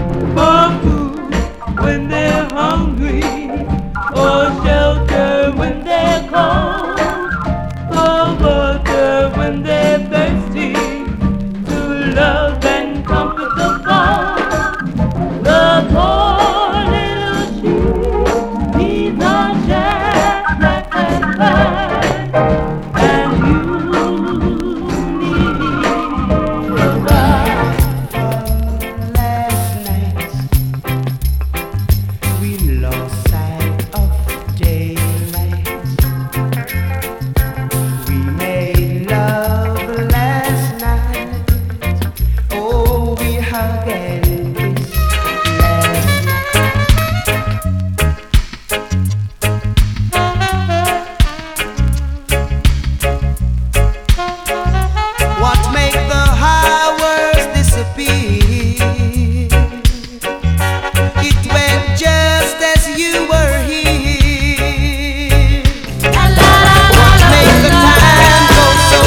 for food when they're hungry, or shelter when they're cold, for water when they're thirsty, to love and comfort the poor. The poor little sheep needs a shepherd and you need a ride. Last night we lost sight of daylight. We made love last night. Oh, we hugged and kissed last night. What make the hours disappear? It went just as you were here. What make the time go so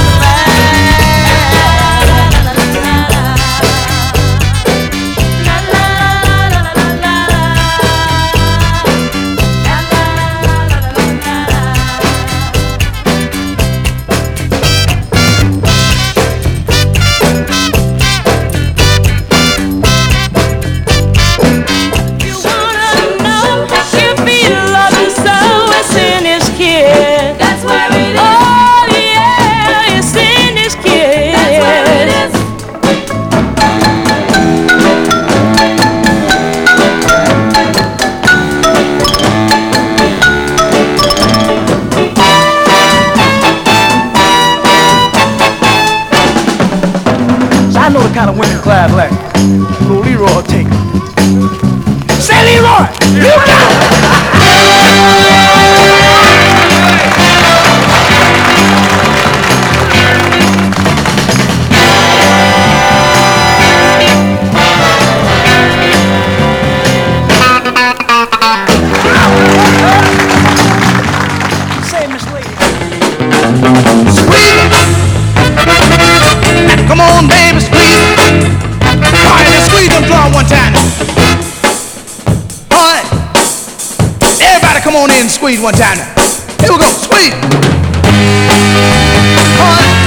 You wanna know if he loves you so? It's in his kiss. That's where it is. Oh yeah, it's in his kiss. That's where it is. So I know the kind of women Clyde like. Little Leroy will take it. Say Leroy, you got it! Say, Miss Lady. Squeeze! Come on, baby, squeeze! All right, let's squeeze them drum one time. All right. Everybody come on in and squeeze one time now. Here we go, squeeze! All right.